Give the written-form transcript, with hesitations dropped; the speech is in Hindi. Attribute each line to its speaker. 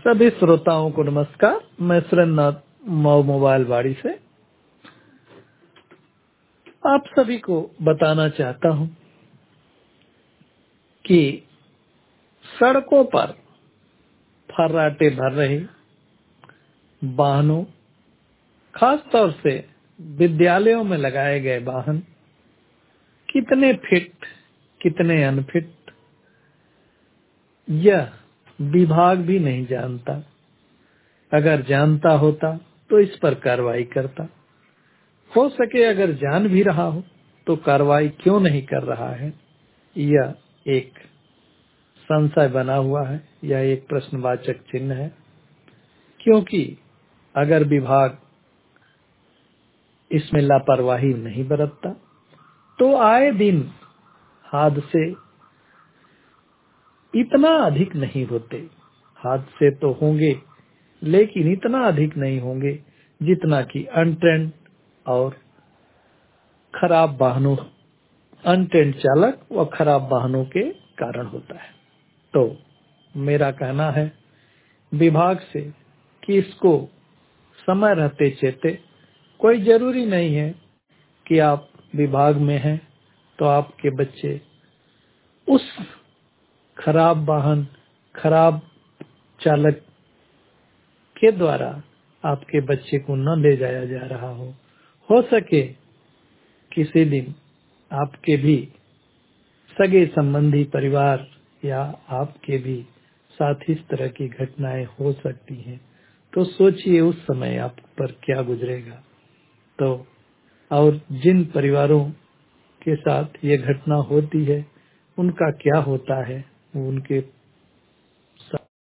Speaker 1: सभी श्रोताओं को नमस्कार। मैं सुरेंद्रनाथ मऊ मोबाइल वाड़ी से आप सभी को बताना चाहता हूं कि सड़कों पर फर्राटे भर रहे वाहनों, खास तौर से विद्यालयों में लगाए गए वाहन कितने फिट, कितने अनफिट, यह विभाग भी नहीं जानता। अगर जानता होता तो इस पर कार्रवाई करता। हो सके अगर जान भी रहा हो तो कार्रवाई क्यों नहीं कर रहा है, यह एक संशय बना हुआ है, यह एक प्रश्नवाचक चिन्ह है। क्योंकि अगर विभाग इसमें लापरवाही नहीं बरतता तो आए दिन हादसे इतना अधिक नहीं होते। हादसे तो होंगे लेकिन इतना अधिक नहीं होंगे जितना कि अनट्रेंड और खराब वाहनों, अनट्रेंड चालक व खराब वाहनों के कारण होता है। तो मेरा कहना है विभाग से कि इसको समय रहते चेते। कोई जरूरी नहीं है कि आप विभाग में हैं तो आपके बच्चे उस खराब वाहन, खराब चालक के द्वारा आपके बच्चे को न ले जाया जा रहा हो सके किसी दिन आपके भी सगे संबंधी परिवार या आपके भी साथ इस तरह की घटनाएं हो सकती हैं, तो सोचिए उस समय आप पर क्या गुजरेगा। तो और जिन परिवारों के साथ ये घटना होती है उनका क्या होता है, उनके